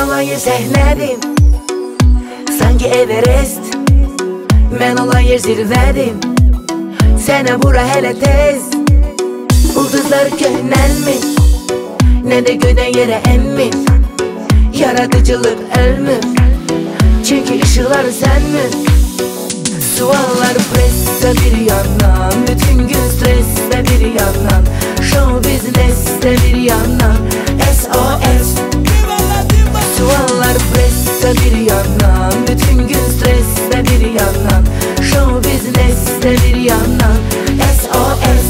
olayı səhlədim, sanki Everest. Mən olayı zirvədim, sənə bura hələ tez. Ulduzlar köhnəlmir, nə də göydən yerə emmir. Yaradıcılıq ölmür, çünki ışıqları sənmir. Suallar pressa bir yandan, bütün gün stressdə bir yandan, show businessdə bir yandan, SOS. Suallar pressa bir yandan, bütün gün stressdə bir yandan, show businessdə bir yandan, SOS.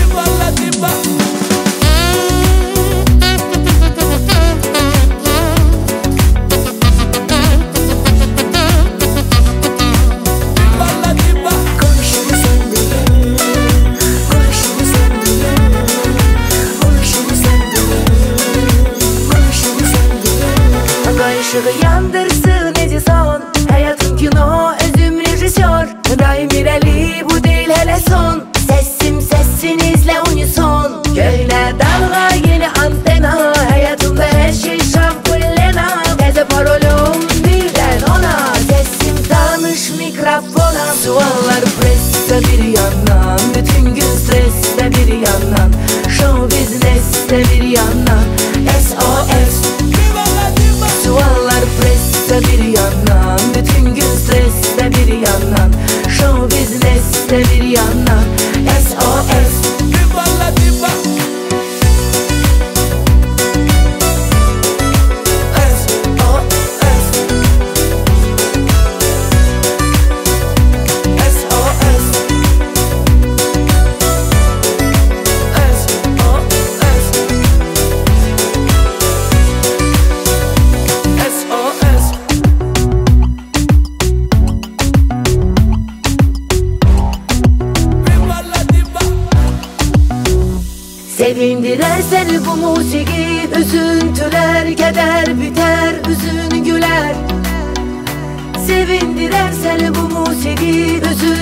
Işığı yandırsın Edison, hayatım kino, özüm rejisör. Daim irəli, bu değil hele son. Sesim sesinizle unison. Köhnə dalga, yeni antena, hayatımda her şey şampullena. Təzə parolum birden ona, sesim tanış mikrofona. Suallar pressa bir yandan, bütün gün stressdə bir yandan, show businessdə bir yandan, SOS. Suallar pressa bir yandan, bütün gün stressdə bir yandan, show businessdə bir yandan, SOS. Sevindirer seni bu musiki, üzüntüler keder biter, üzün güler. Sevindirer seni bu musiki, üzüntüler